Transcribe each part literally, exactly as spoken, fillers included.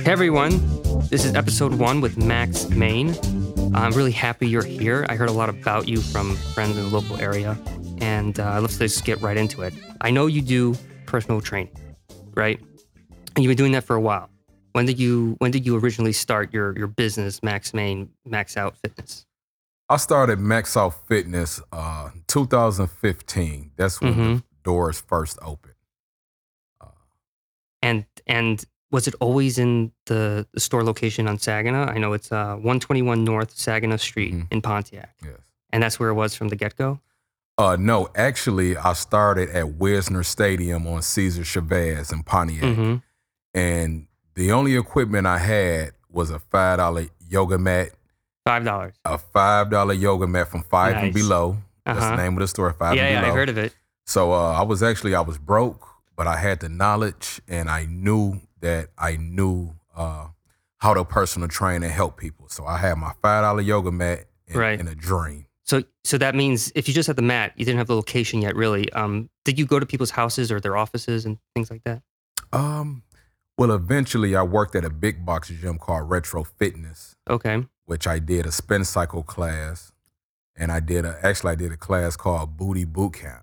Hey everyone, this is episode one with Max Main. I'm really happy you're here. I heard a lot about you from friends in the local area, and uh, let's just get right into it. I know you do personal training, right? And you've been doing that for a while. When did you When did you originally start your your business, Max Main, Max Out Fitness? I started Max Out Fitness uh two thousand fifteen. That's when Mm-hmm. the doors first opened. Uh, And and was it always in the, the store location on Saginaw? I know it's uh, one twenty-one North Saginaw Street Mhm. in Pontiac, yes. and that's where it was from the get-go? Uh, no, actually, I started at Wisner Stadium on Cesar Chavez in Pontiac. Mm-hmm. And the only equipment I had was a five dollar yoga mat, Five dollars. a five dollar yoga mat from Five and Nice. Below. That's Uh-huh. the name of the store, Five Yeah, and yeah, Below. I heard of it. So uh, I was actually, I was broke, but I had the knowledge and I knew that I knew uh, how to personal train and help people. So I had my five dollar yoga mat and, Right. and a dream. So, so that means if you just had the mat, you didn't have the location yet, really. Um, did you go to people's houses or their offices and things like that? Um, well, eventually I worked at a big box gym called Retro Fitness, Okay. which I did a spin cycle class. And I did a, actually I did a class called Booty Boot Camp.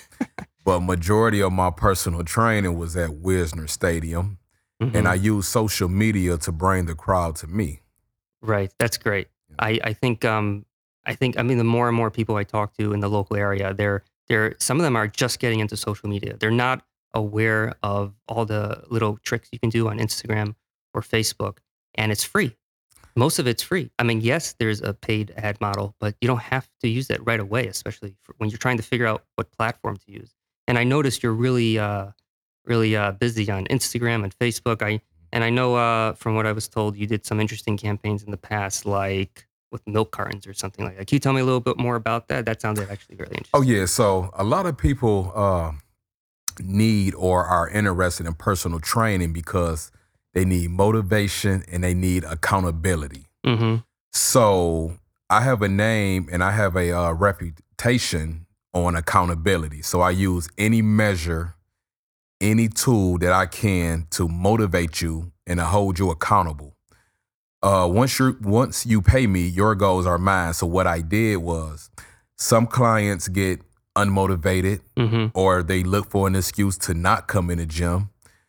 But majority of my personal training was at Wisner Stadium. Mhm. And I used social media to bring the crowd to me. Right. That's great. I, I think um I think I mean the more and more people I talk to in the local area, they're they're some of them are just getting into social media. They're not aware of all the little tricks you can do on Instagram or Facebook, and it's free. Most of it's free. I mean, yes, there's a paid ad model, but you don't have to use that right away, especially for when you're trying to figure out what platform to use. And I noticed you're really uh really uh busy on Instagram and Facebook. I and I know uh, from what I was told, you did some interesting campaigns in the past, like with milk cartons or something like that. Can you tell me a little bit more about that? That sounded actually really interesting. Oh yeah, so a lot of people uh, need or are interested in personal training because they need motivation and they need accountability. Mm-hmm. So I have a name and I have a uh, reputation on accountability. So I use any measure, any tool that I can to motivate you and to hold you accountable. Uh, once you once you pay me, your goals are mine. So what I did was, some clients get unmotivated Mm-hmm. or they look for an excuse to not come in the gym.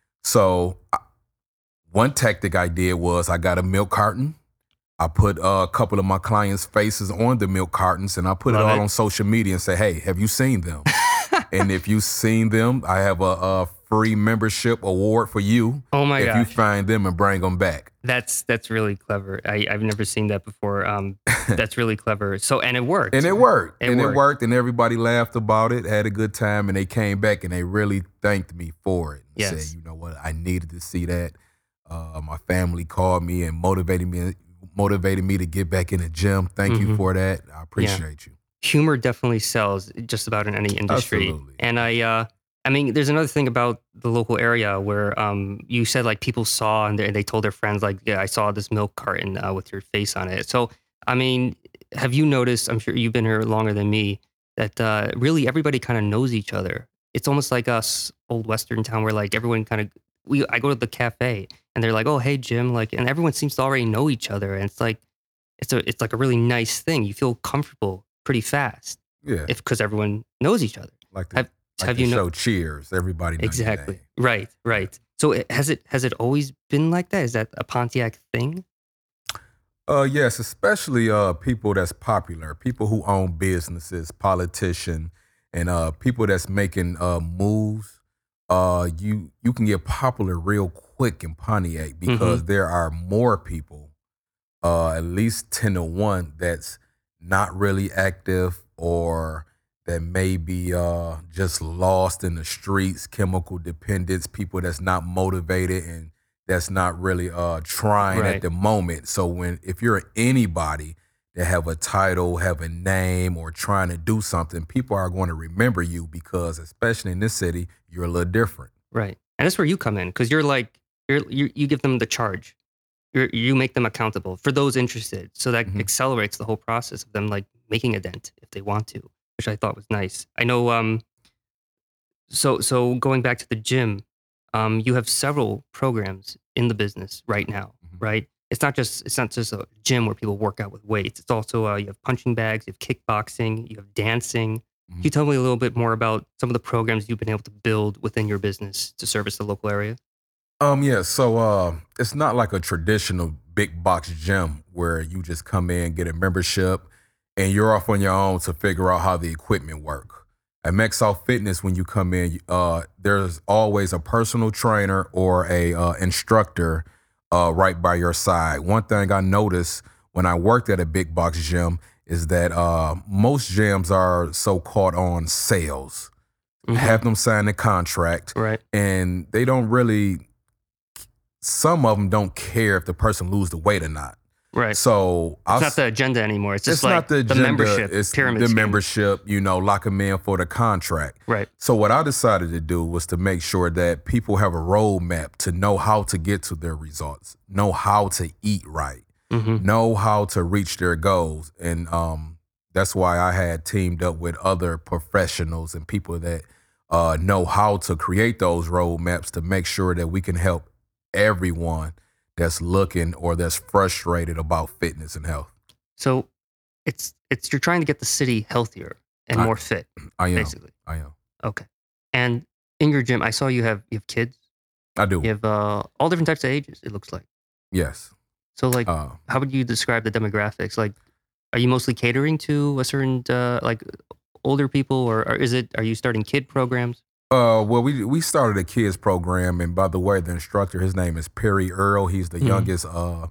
So I- one tactic I did was I got a milk carton. I put uh, a couple of my clients' faces on the milk cartons and I put Love it all it. on social media and say, hey, have you seen them? And if you've seen them, I have a, a free membership award for you Oh my if you gosh, find them and bring them back. that's that's really clever. I, I've never seen that before. Um, that's really clever. So and it worked. And it worked. It and worked. it worked. And everybody laughed about it, had a good time, and they came back and they really thanked me for it. And Yes. said, you know what, I needed to see that. Uh, my family called me and motivated me motivated me to get back in the gym. Thank you Mhm. for that. I appreciate you. Humor definitely sells just about in any industry. Absolutely. And I, uh, I mean, there's another thing about the local area where um, you said like people saw and they, they told their friends like, yeah, I saw this milk carton uh, with your face on it. So, I mean, have you noticed? I'm sure you've been here longer than me. That uh, really everybody kind of knows each other. It's almost like us old Western town where like everyone kind of we. I go to the cafe and they're like, oh, hey Jim, like, and everyone seems to already know each other. And it's like it's a it's like a really nice thing. You feel comfortable pretty fast Yeah. if because everyone knows each other. like the, Have, like have the you know show Cheers. Everybody knows your exactly name. right, right. So it, has it has it always been like that? Is that a Pontiac thing? Uh, yes, especially uh people that's popular, people who own businesses, politician, and uh people that's making uh moves. Uh, you you can get popular real quick in Pontiac because there are more people, uh, at least ten to one, that's not really active or that may be uh just lost in the streets, chemical dependence, people that's not motivated and that's not really uh trying Right. at the moment. So when if you're anybody that have a title, have a name, or trying to do something, people are going to remember you because, especially in this city, you're a little different. Right. And that's where you come in because you're like you're you, you give them the charge. You you make them accountable for those interested. So that Mhm. accelerates the whole process of them like making a dent if they want to, which I thought was nice. I know um so so going back to the gym, Um, you have several programs in the business right now, Mhm. right? It's not just it's not just a gym where people work out with weights. It's also uh, you have punching bags, you have kickboxing, you have dancing. Can Mhm. you tell me a little bit more about some of the programs you've been able to build within your business to service the local area? Um, yeah, so uh, it's not like a traditional big box gym where you just come in, get a membership, and you're off on your own to figure out how the equipment work. At Mexall Fitness, when you come in, uh, there's always a personal trainer or a uh, instructor uh, right by your side. One thing I noticed when I worked at a big box gym is that uh, most gyms are so caught on sales. Hmm. Have them sign a contract, Right, and they don't really some of them don't care if the person lose the weight or not. right. So It's I'll, not the agenda anymore. It's just it's not like the the agenda, membership it's pyramid the scheme. membership, you know, lock them in for the contract. Right. So what I decided to do was to make sure that people have a roadmap to know how to get to their results, know how to eat right, Hmm. know how to reach their goals. And um, that's why I had teamed up with other professionals and people that uh, know how to create those roadmaps to make sure that we can help everyone that's looking or that's frustrated about fitness and health. So it's it's you're trying to get the city healthier and I, more fit, I am. basically. I am. Okay. And in your gym, I saw you have you have kids. I do. You have uh, all different types of ages. It looks like. Yes. So, like, Uh, how would you describe the demographics? Like, are you mostly catering to a certain uh, like older people, or, or is it? Are you starting kid programs? uh, well, we we started a kids program, and by the way, the instructor, his name is Perry Earl. He's the Hmm. youngest uh,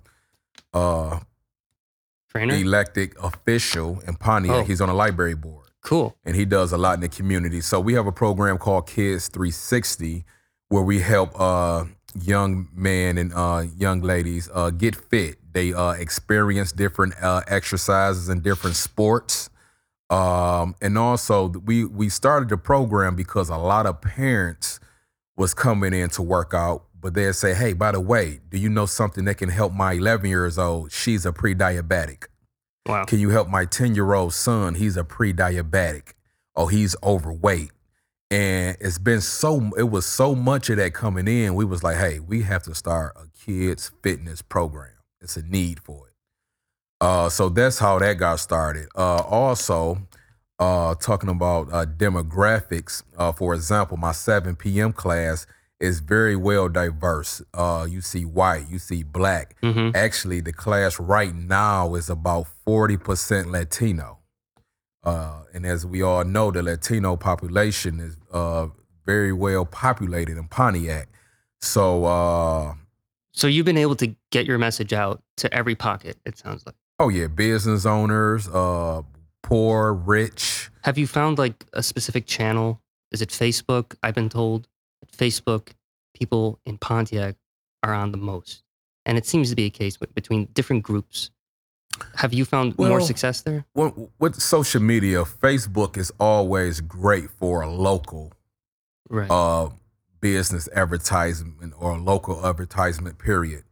uh, Trainer. elected official in Pontiac. Oh, He's on the library board, cool. and he does a lot in the community. So we have a program called Kids three sixty, where we help uh, young men and uh, young ladies uh, get fit. They uh, experience different uh, exercises and different sports. Um, and also, we we started the program because a lot of parents was coming in to work out, but they'd say, "Hey, by the way, do you know something that can help my eleven years old? She's a pre-diabetic. Wow. Can you help my ten year old son? He's a pre-diabetic. Oh, he's overweight." And it's been so, it was so much of that coming in. We was like, hey, we have to start a kids fitness program. It's a need for it. Uh, so that's how that got started. Uh, also, uh, talking about uh, demographics, uh, for example, my seven p.m. class is very well diverse. Uh, you see white, you see black. Hmm. Actually, the class right now is about forty percent Latino. Uh, and as we all know, the Latino population is uh, very well populated in Pontiac. So, uh, So you've been able to get your message out to every pocket. It sounds like. oh yeah, business owners, uh, poor, rich. Have you found like a specific channel? Is it Facebook? I've been told that Facebook people in Pontiac are on the most, and it seems to be a case with, between different groups. Have you found more Well, success there? With, with social media, Facebook is always great for a local Right. uh, business advertisement or local advertisement, period.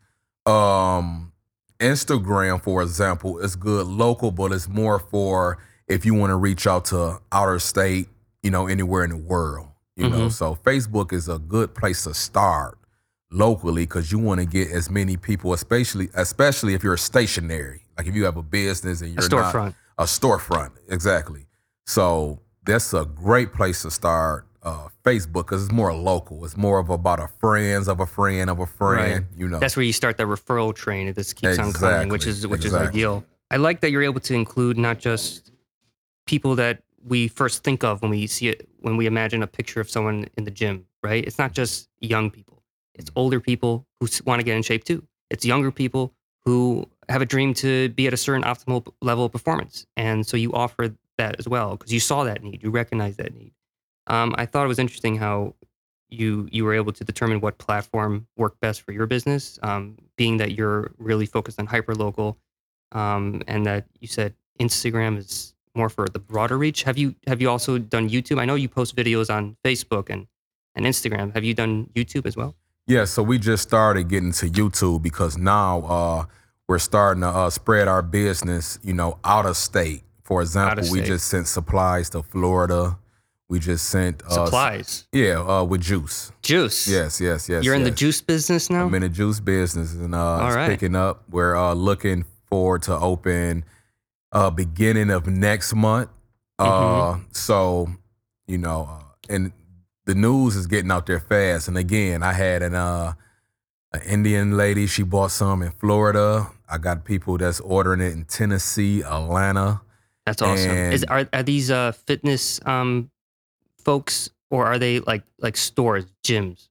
Um, Instagram, for example, is good local, but it's more for if you want to reach out to outer state, you know, anywhere in the world, you know. Hmm. So Facebook is a good place to start locally because you want to get as many people, especially especially if you're stationary, like if you have a business and A you're not storefront. a storefront, exactly. So that's a great place to start uh, Facebook because it's more local. It's more of about a friends of a friend of a friend, Right. you know. That's where you start the referral train. It just keeps on coming, which Exactly, is which is exactly. ideal. I like that you're able to include not just people that we first think of when we see it when we imagine a picture of someone in the gym, right? It's not just young people. It's older people who want to get in shape too. It's younger people who have a dream to be at a certain optimal p- level of performance. And so you offer that as well because you saw that need, you recognize that need. Um, I thought it was interesting how you you were able to determine what platform worked best for your business, um, being that you're really focused on hyper local, um, and that you said Instagram is more for the broader reach. Have you have you also done YouTube? I know you post videos on Facebook and and Instagram. Have you done YouTube as well? Yeah, so we just started getting to YouTube because now uh, we're starting to uh, spread our business, you know, out of state. For Out of example, we state. just sent supplies to Florida. We just sent uh, Supplies. Yeah, uh, with juice. Juice. Yes, yes, yes. You're in yes. the juice business now? I'm in the juice business, and uh, All it's right. picking up. We're uh, looking forward to open uh, beginning of next month. Uh, Mhm. so, you know, uh, and the news is getting out there fast. And again, I had an uh, an Indian lady. She bought some in Florida. I got people that's ordering it in Tennessee, Atlanta. That's awesome. Is And are are these uh fitness um folks, or are they like like stores, gyms?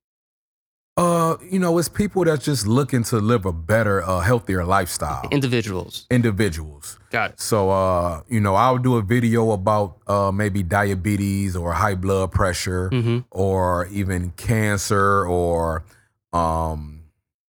uh, you know, it's people that's just looking to live a better, uh, healthier lifestyle. Individuals. Individuals. Got it. So, uh, you know, I'll do a video about uh, maybe diabetes or high blood pressure Mhm. or even cancer or um,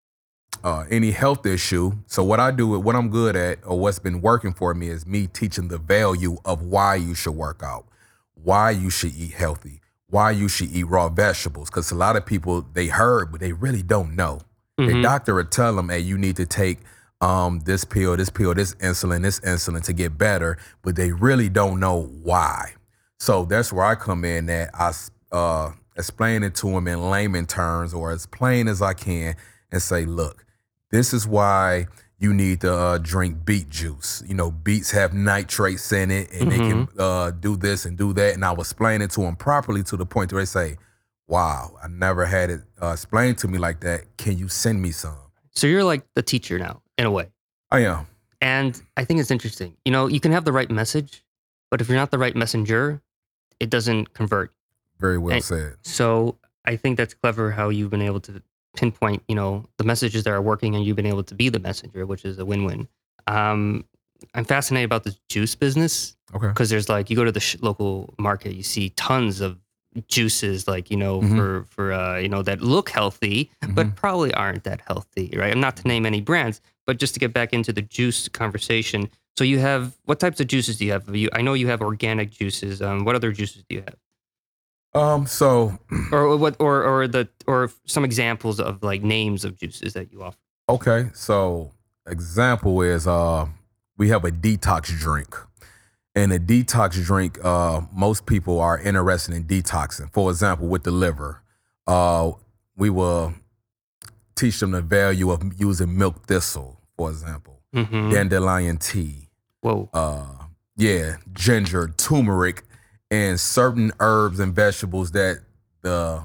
uh, any health issue. So what I do, what I'm good at or what's been working for me is me teaching the value of why you should work out, why you should eat healthy, why you should eat raw vegetables. Because a lot of people, they heard, but they really don't know. Their Mhm. doctor would tell them, hey, you need to take um, this pill, this pill, this insulin, this insulin to get better, but they really don't know why. So that's where I come in that I uh, explain it to them in layman terms or as plain as I can and say, look, this is why you need to uh, drink beet juice. You know, beets have nitrates in it and they can Mhm. uh, do this and do that. And I was explaining it to them properly to the point where they say, wow, I never had it uh, explained to me like that. Can you send me some? So you're like the teacher now, in a way. I am. And I think it's interesting. You know, you can have the right message, but if you're not the right messenger, it doesn't convert. Very well And said. so I think that's clever how you've been able to pinpoint, you know, the messages that are working and you've been able to be the messenger, which is a win-win. Um, I'm fascinated about the juice business Okay. because there's like, you go to the sh- local market, you see tons of juices like, you know, Mhm. for, for, uh, you know, that look healthy, Mhm. but probably aren't that healthy, right? I'm not to name any brands, but just to get back into the juice conversation. So you have, what types of juices do you have? You, I know you have organic juices. Um, what other juices do you have? Um. So, Or what, or or the, or some examples of like names of juices that you offer. okay. So, example is uh, we have a detox drink, and a detox drink. Uh, most people are interested in detoxing. For example, with the liver, uh, we will teach them the value of using milk thistle, for example, Mm-hmm. dandelion tea, Whoa. uh, yeah, ginger, turmeric, and certain herbs and vegetables that the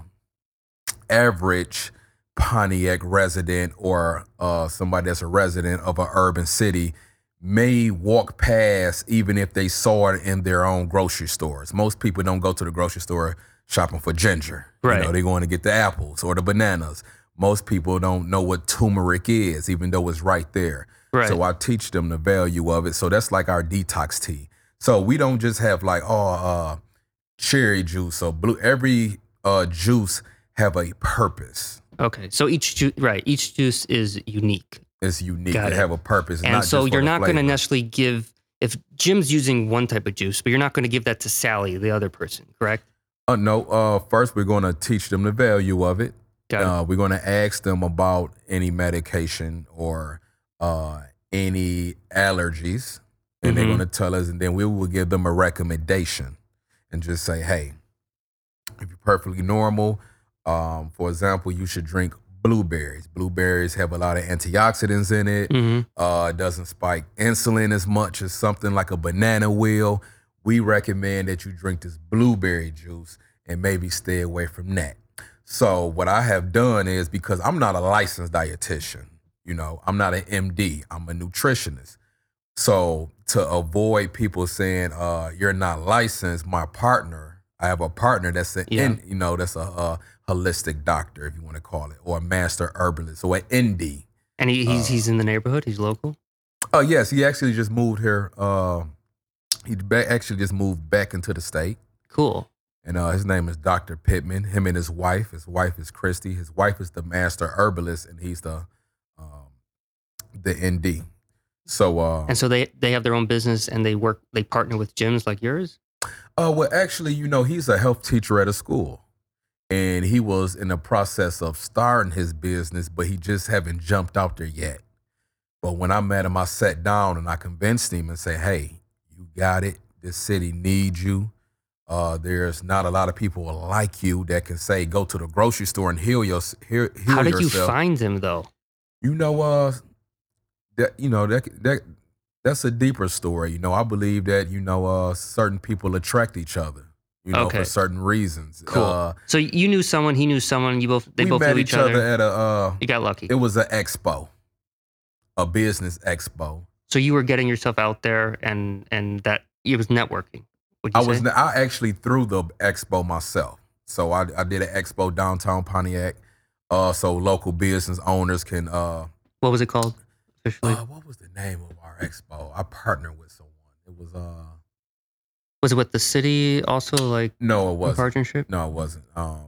average Pontiac resident or uh, somebody that's a resident of an urban city may walk past even if they saw it in their own grocery stores. Most people don't go to the grocery store shopping for ginger. Right. You know, they're going to get the apples or the bananas. Most people don't know what turmeric is, even though it's right there. Right. So I teach them the value of it. So that's like our detox tea. So we don't just have like, oh, uh, cherry juice or blue. Every uh, juice have a purpose. Okay. So each juice, right? Each juice is unique, It's unique. Got They it. have a purpose. and not so just for you're the not going to flavor. necessarily give if Jim's using one type of juice, but you're not going to give that to Sally, the other person, correct? Uh, no. Uh, first, we're going to teach them the value of it. Got it. Uh, we're going to ask them about any medication or uh, any allergies, and they're Mhm. going to tell us, and then we will give them a recommendation and just say, hey, if you're perfectly normal, um, for example, you should drink blueberries. Blueberries have a lot of antioxidants in it. Mhm. Uh, it doesn't spike insulin as much as something like a banana will. We recommend that you drink this blueberry juice and maybe stay away from that. So what I have done is, because I'm not a licensed dietitian, you know, I'm not an M D, I'm a nutritionist. So to avoid people saying uh, you're not licensed, my partner, I have a partner that's an, Yeah. in, you know, that's a, a holistic doctor, if you want to call it, or a master herbalist, or an N D. And he, he's Uh, he's in the neighborhood. He's local. Oh yes, he actually just moved here. Uh, he ba- actually just moved back into the state, Cool. and uh, his name is Doctor Pittman. Him and his wife. His wife is Christy. His wife is the master herbalist, and he's the um, the N D. So, uh, And so they they have their own business and they work. They partner with gyms like yours. uh, well, actually, you know, he's a health teacher at a school, and he was in the process of starting his business, but he just haven't jumped out there yet. But when I met him, I sat down and I convinced him and say, "Hey, you got it. This city needs you. Uh, there's not a lot of people like you that can say go to the grocery store and heal your heal, How heal did you yourself. find him though? You know, uh, that you know that that that's a deeper story. You know, I believe that you know uh, certain people attract each other. You know, for Okay, certain reasons. cool. Uh, So you knew someone, he knew someone. You both, they we both met knew each each other other. at a. Uh, You got lucky. it was an expo, a business expo. So you were getting yourself out there, and and that it was networking. Would you I say? was I actually threw the expo myself. So I, I did an expo downtown Pontiac. Uh, so local business owners can. Uh, What was it called officially? uh, what was the name of our expo? I partnered with someone. It was uh, Was it with the city also, like no, it in wasn't. partnership? No, it wasn't. Um,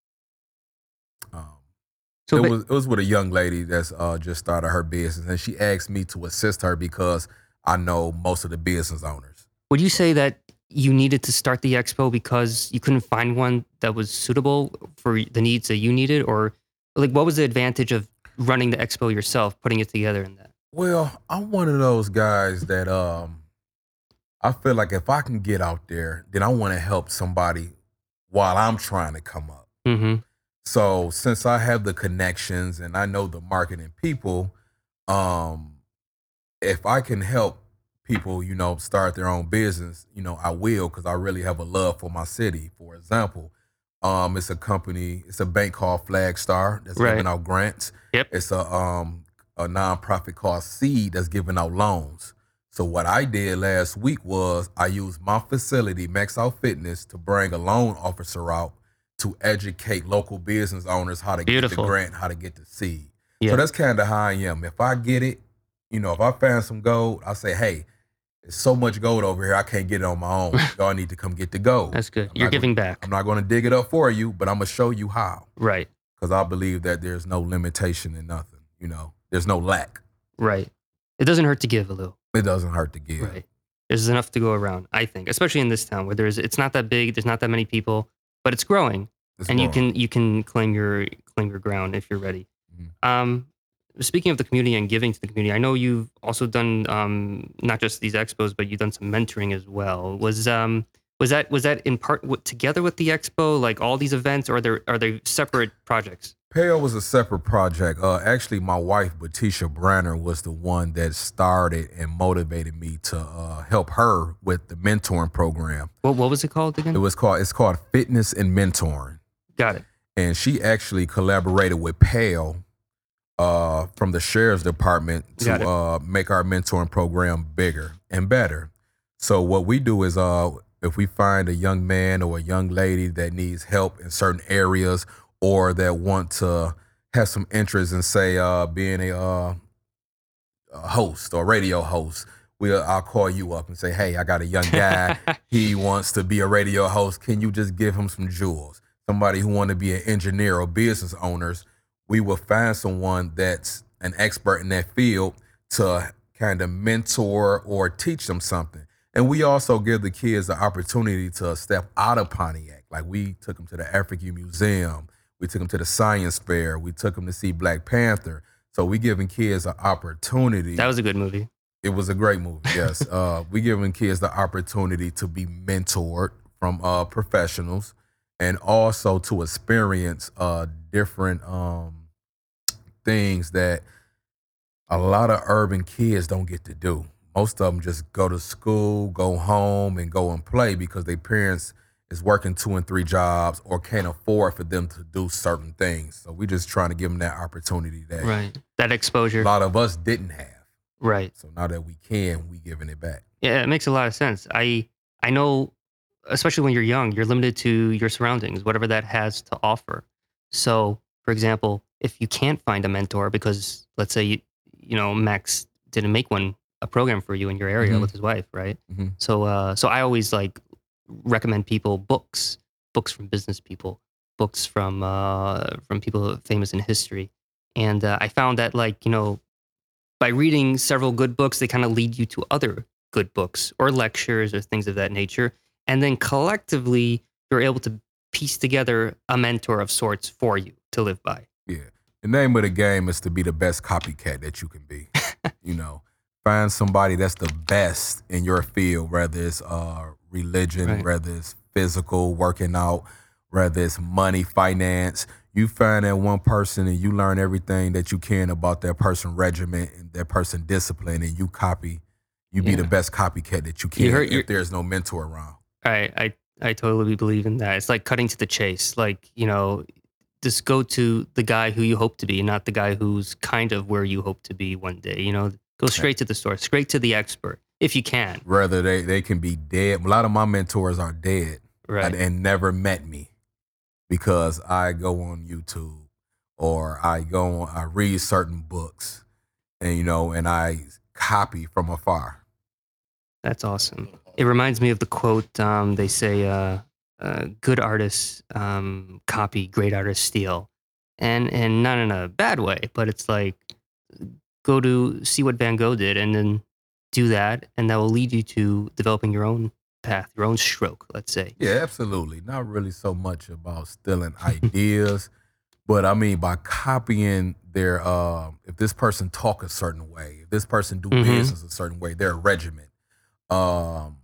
um, So, it ba- was it was with a young lady that's uh just started her business, and she asked me to assist her because I know most of the business owners. would you say that you needed to start the expo because you couldn't find one that was suitable for the needs that you needed, or like what was the advantage of running the expo yourself, putting it together in that? Well, I'm one of those guys that um I feel like if I can get out there, then I want to help somebody while I'm trying to come up. Mm-hmm. So since I have the connections and I know the marketing people, um, if I can help people, you know, start their own business, you know, I will because I really have a love for my city. For example, um, it's a company, it's a bank called Flagstar that's Right. giving out grants. Yep. It's a um a nonprofit called Seed that's giving out loans. So what I did last week was I used my facility, Max Out Fitness, to bring a loan officer out to educate local business owners how to Beautiful. get the grant, how to get the seed. Yeah. So that's kind of how I am. If I get it, you know, if I find some gold, I say, hey, there's so much gold over here, I can't get it on my own. Y'all need to come get the gold. That's good. I'm You're not giving gonna, back. I'm not going to dig it up for you, but I'm going to show you how. Right. Because I believe that there's no limitation in nothing. You know, there's no lack. Right. It doesn't hurt to give a little. It doesn't hurt to give. Right. There's enough to go around, I think, especially in this town where there's it's not that big, there's not that many people, but it's growing. It's and you growing. can you can claim your claim your ground if you're ready. Mhm. Um, speaking of the community and giving to the community, I know you've also done um, not just these expos, but you've done some mentoring as well. Was um was that was that in part w- together with the expo, like all these events, or are there are they separate projects? Pale was a separate project. Uh, actually, my wife, Batisha Branner, was the one that started and motivated me to uh, help her with the mentoring program. What what was it called again? It was called it's called Fitness and Mentoring, Got it. and she actually collaborated with Pale uh, from the sheriff's department Got to it. uh, make our mentoring program bigger and better. So what we do is, uh, if we find a young man or a young lady that needs help in certain areas, or that want to have some interest in, say, uh, being a, uh, a host or radio host, we'll I'll call you up and say, hey, I got a young guy. He wants to be a radio host. Can you just give him some jewels? Somebody who want to be an engineer or business owners, we will find someone that's an expert in that field to kind of mentor or teach them something. And we also give the kids the opportunity to step out of Pontiac. Like we took them to the African Museum. We took them to the Science Fair. We took them to see Black Panther. So we giving kids an opportunity. That was a good movie. It was a great movie, yes. uh, we giving kids the opportunity to be mentored from uh, professionals, and also to experience uh, different um, things that a lot of urban kids don't get to do. Most of them just go to school, go home, and go and play because their parents is working two and three jobs or can't afford for them to do certain things. So we just trying to give them that opportunity that Right. That a exposure. lot of us didn't have. Right. So now that we can, we giving it back. Yeah, it makes a lot of sense. I I know, especially when you're young, you're limited to your surroundings, whatever that has to offer. So, for example, if you can't find a mentor because let's say you, you know Max didn't make one a program for you in your area Mhm. with his wife, right? Mhm. So, uh, so I always like recommend people books, books from business people, books from uh, from people famous in history, and uh, I found that like you know by reading several good books, they kind of lead you to other good books or lectures or things of that nature. And then collectively, you're able to piece together a mentor of sorts for you to live by. Yeah. The name of the game is to be the best copycat that you can be. You know, find somebody that's the best in your field, whether it's uh, religion, Right. whether it's physical, working out, whether it's money, finance. You find that one person and you learn everything that you can about that person regiment and that person discipline, and you copy. You be Yeah. the best copycat that you You can heard- you're- if there's no mentor around. I, I I totally believe in that. It's like cutting to the chase. Like, you know, just go to the guy who you hope to be, not the guy who's kind of where you hope to be one day. You know, go straight to the source, straight to the expert if you can. Rather they they can be dead. A lot of my mentors are dead Right. and, and never met me because I go on YouTube or I go on, I read certain books, and you know, and I copy from afar. That's awesome. It reminds me of the quote. Um, they say, uh, uh, "Good artists um, copy, great artists steal," and and not in a bad way, but it's like go to see what Van Gogh did, and then do that, and that will lead you to developing your own path, your own stroke. Let's say. Yeah, absolutely. Not really so much about stealing ideas, but I mean by copying their. Uh, if this person talk a certain way, if this person do Mhm. business a certain way, their regiment. Um,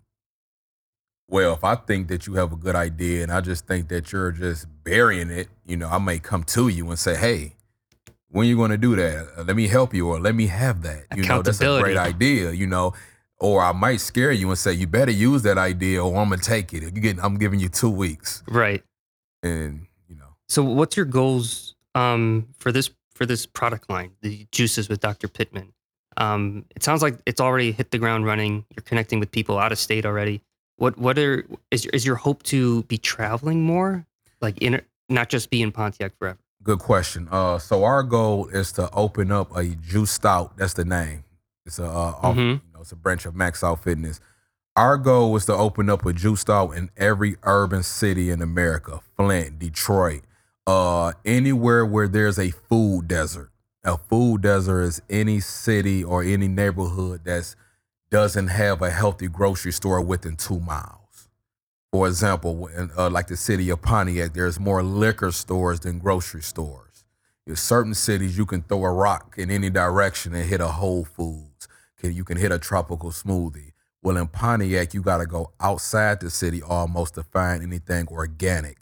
well, if I think that you have a good idea and I just think that you're just burying it, you know, I may come to you and say, "Hey, when you going to do that? Uh, Let me help you, or let me have that." You know, that's a great Accountability. idea. You know, or I might scare you and say, "You better use that idea, or I'm gonna take it. You get, I'm giving you two weeks." Right. And you know, So, what's your goals um, for this for this product line, the juices with Doctor Pittman? Um, it sounds like it's already hit the ground running. You're connecting with people out of state already. What what are is is your hope to be traveling more, like in not just be in Pontiac forever? good question. Uh, so our goal is to open up a juice stout. That's the name. It's a uh, off, Mhm. you know, it's a branch of Max Out Fitness. Our goal was to open up a juice stout in every urban city in America: Flint, Detroit, uh, anywhere where there's a food desert. A food desert is any city or any neighborhood that doesn't have a healthy grocery store within two miles. For example, in, uh, like the city of Pontiac, there's more liquor stores than grocery stores. In certain cities, you can throw a rock in any direction and hit a Whole Foods. Okay, you can hit a tropical smoothie. Well, in Pontiac, you got to go outside the city almost to find anything organic.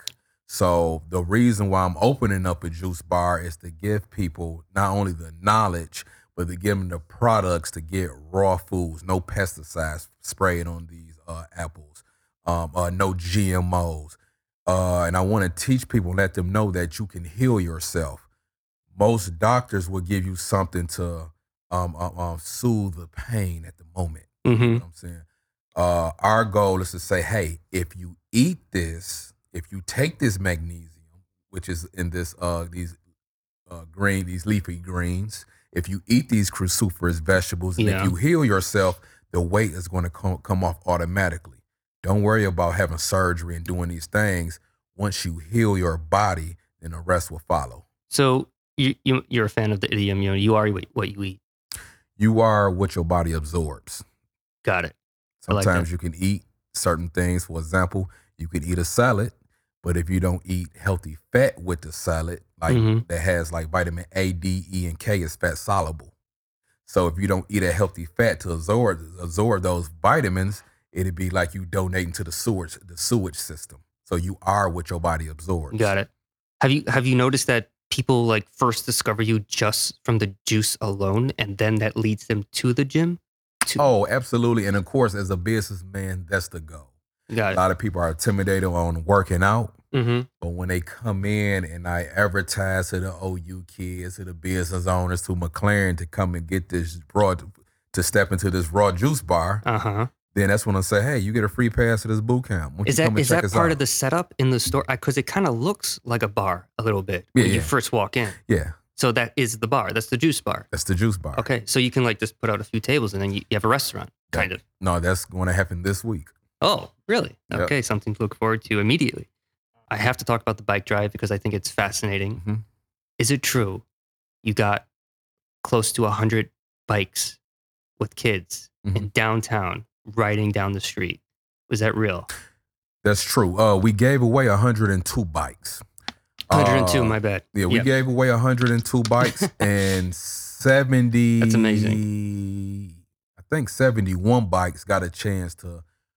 So the reason why I'm opening up a juice bar is to give people not only the knowledge, but to give them the products to get raw foods, no pesticides sprayed on these uh, apples, um, uh, no G M Os. Uh, and I want to teach people, let them know that you can heal yourself. Most doctors will give you something to um, uh, uh, soothe the pain at the moment. You know Hmm. what I'm saying? Uh, our goal is to say, hey, if you eat this, if you take this magnesium, which is in this uh, these uh, green, these leafy greens, if you eat these cruciferous vegetables, and Yeah. if you heal yourself, the weight is going to come, come off automatically. Don't worry about having surgery and doing these things. Once you heal your body, then the rest will follow. So you, you you're a fan of the idiom. You know, you are what what you eat. You are what your body absorbs. Got it. I like Sometimes that. you can eat certain things. For example, you can eat a salad, but if you don't eat healthy fat with the salad, like Mhm. that has like vitamin A, D, E, and K, is fat soluble. So if you don't eat a healthy fat to absorb absorb those vitamins, it'd be like you donating to the sewage the sewage system. So you are what your body absorbs. Got it. Have you have you noticed that people like first discover you just from the juice alone, and then that leads them to the gym? To, Oh, absolutely. And of course, as a businessman, that's the goal. got A it. lot of people are intimidated on working out. Mm-hmm. But when they come in and I advertise to the O U kids, to the business owners, to McLaren to come and get this raw, to step into this raw juice bar, Uh huh. then that's when I say, hey, you get a free pass to this boot camp. Why don't Is you that come and is check that us part out? of the setup in the store? Because it kind of looks like a bar a little bit Yeah, when you yeah. first walk in. Yeah, So that is the bar. That's the juice bar. that's the juice bar. Okay, so you can like just put out a few tables, and then you, you have a restaurant, Yeah. kind of. No, that's going to happen this week. Oh, really? Yep. Okay, something to look forward to immediately. I have to talk about the bike drive because I think it's fascinating. Mhm. Is it true you got close to one hundred bikes with kids Mhm. in downtown riding down the street? Was that real? That's true. Uh, we gave away one hundred two bikes. one hundred two, Uh, my bad. Yeah, we Yep. gave away one hundred two bikes and seventy. That's amazing. I think seventy-one bikes got a chance to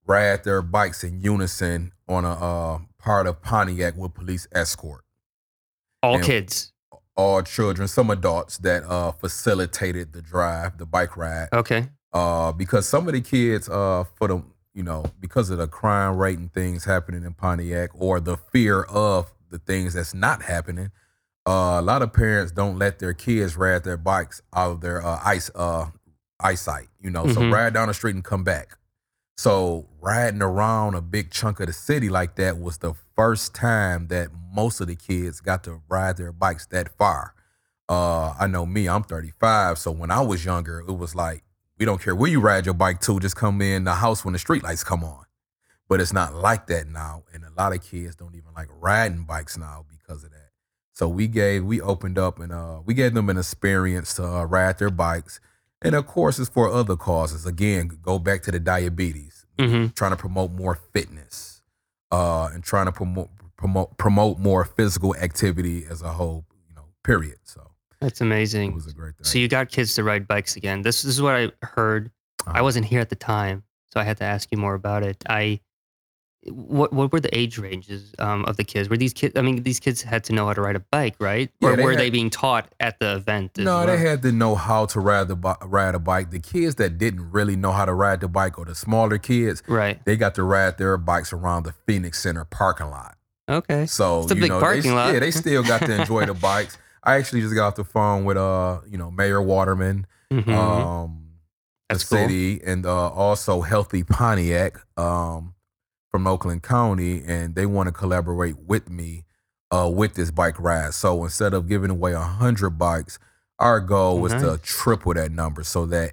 ride their bikes in unison on a uh, part of Pontiac with police escort. All And kids. all children, some adults that uh, facilitated the drive, the bike ride. Okay. Uh, because some of the kids, uh, for the you know, because of the crime rate and things happening in Pontiac, or the fear of the things that's not happening, uh, a lot of parents don't let their kids ride their bikes out of their uh, ice uh, eyesight. You know, so Mhm. ride down the street and come back. So riding around a big chunk of the city like that was the first time that most of the kids got to ride their bikes that far. Uh, I know me, I'm thirty-five, so when I was younger, it was like, we don't care where you ride your bike to, just come in the house when the street lights come on. But it's not like that now, and a lot of kids don't even like riding bikes now because of that. So we gave, we opened up and uh, we gave them an experience to uh, ride their bikes. And of course, it's for other causes. Again, go back to the diabetes, Mhm. trying to promote more fitness, uh, and trying to promote promote promote more physical activity as a whole, you know, period. So That's it amazing. was a great thing. So you got kids to ride bikes again. This, this is what I heard. I Uh-huh. wasn't here at the time, so I had to ask you more about it. I what what were the age ranges um, of the kids? Were these kids? I mean, these kids had to know how to ride a bike, right? Yeah, Or they were had- they being taught at the event as No, they well? had to know how to ride the bi- ride a bike. The kids that didn't really know how to ride the bike, or the smaller kids, Right. they got to ride their bikes around the Phoenix Center parking lot. Okay. So It's a you big know, parking they, lot. yeah, they still got to enjoy the bikes. I actually just got off the phone with uh, you know, Mayor Waterman, Mhm. um, the That's cool. city, and uh, also Healthy Pontiac, um, from Oakland County, and they want to collaborate with me uh, with this bike ride. So instead of giving away a hundred bikes, our goal was to Nice. triple that number so that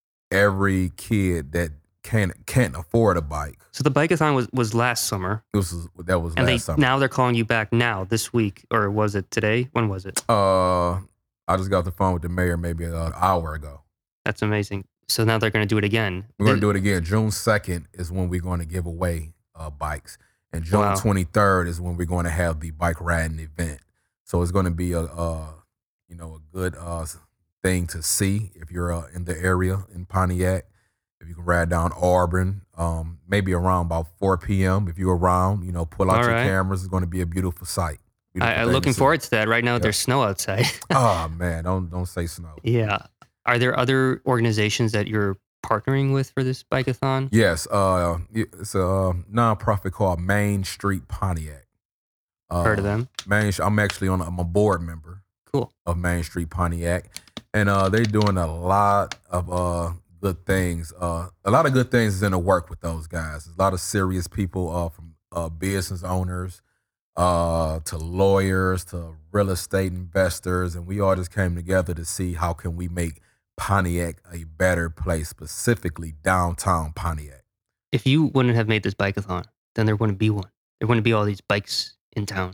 every kid that can't can't afford a bike, So the bikeathon was, was last summer, this was that was and last they summer. now they're calling you back now this week, or was it today? When was it? uh, I just got off the phone with the mayor maybe an hour ago. That's amazing. So now they're going to do it again. We're gonna do it again. June second is when we're going to give away uh, bikes, and June Wow. twenty-third is when we're going to have the bike riding event. So it's going to be a, uh, you know, a good uh, thing to see if you're uh, in the area in Pontiac. If you can ride down Auburn, um, maybe around about four p.m. If you're around, you know, pull out All your right. cameras. It's going to be a beautiful sight. Beautiful I, I'm thing to looking see. forward to that. Right now, Yep. there's snow outside. Oh man, don't don't say snow. Yeah. Are there other organizations that you're partnering with for this bikeathon? Yes, uh, it's a uh, nonprofit called Main Street Pontiac. Uh, Heard of them? Main, I'm actually on. I'm a board member Cool. of Main Street Pontiac, and uh, they're doing a lot of uh, good things. Uh, a lot of good things is in the work with those guys. There's a lot of serious people, uh, from uh, business owners uh, to lawyers to real estate investors, and we all just came together to see how can we make Pontiac a better place, specifically downtown Pontiac. If you wouldn't have made this bikeathon, then there wouldn't be one. There wouldn't be all these bikes in town.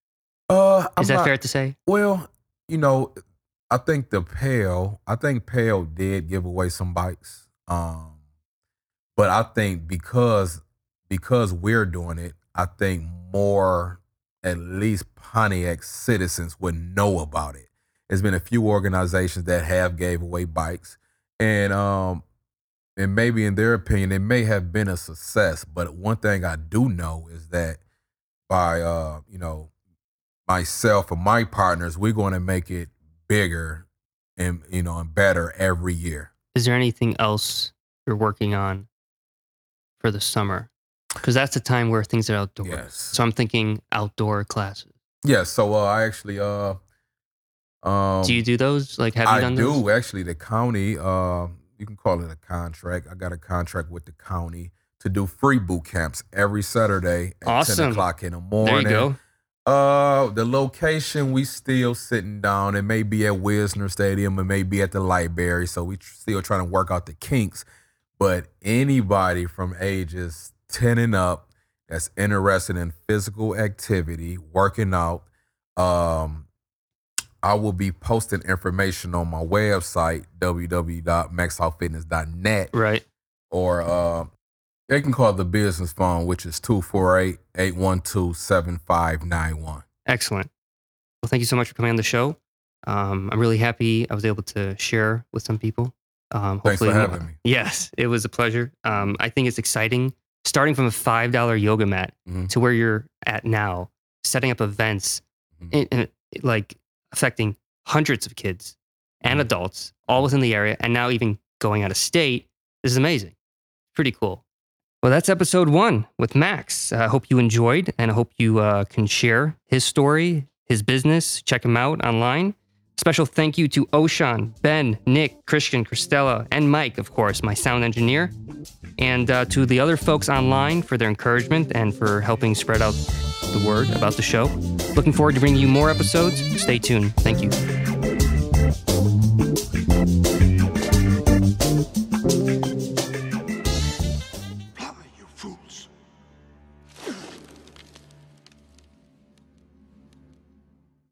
Uh, I'm Is that not- fair to say? Well, you know, I think the Pale, I think Pale did give away some bikes. Um, but I think because because we're doing it, I think more, at least Pontiac citizens would know about it. There's been a few organizations that have gave away bikes, and um, and maybe in their opinion, it may have been a success. But one thing I do know is that by uh, you know, myself and my partners, we're going to make it bigger and, you know, and better every year. Is there anything else you're working on for the summer? Because that's the time where things are outdoors. Yes. So I'm thinking outdoor classes. Yeah. So uh, I actually, uh, um, Do you do those? Like, have you I done do those? actually. The county, uh, you can call it a contract. I got a contract with the county to do free boot camps every Saturday at ten Awesome. o'clock in the There morning. you go. Uh, the location, we still sitting down. It may be at Wisner Stadium, it may be at the library. So we tr- still trying to work out the kinks. But anybody from ages ten and up that's interested in physical activity, working out, um, I will be posting information on my website, w w w dot max out fitness dot net, Right. or uh, they can call the business phone, which is two four eight, eight one two, seven five nine one. Excellent. Well, thank you so much for coming on the show. Um, I'm really happy I was able to share with some people. Um, Thanks for hopefully- having me. Yes, it was a pleasure. Um, I think it's exciting starting from a five dollar yoga mat Mhm. to where you're at now, setting up events, Mhm. in, in- like affecting hundreds of kids and Mhm. adults all within the area, and now even going out of state. This is amazing. Pretty cool. Well, that's episode one with Max. I hope you enjoyed, and I hope you uh, can share his story, his business. Check him out online. Special thank you to Oshan, Ben, Nick, Christian, Christella, and Mike, of course, my sound engineer, and uh, to the other folks online for their encouragement and for helping spread out the word about the show. Looking forward to bringing you more episodes. Stay tuned. Thank you.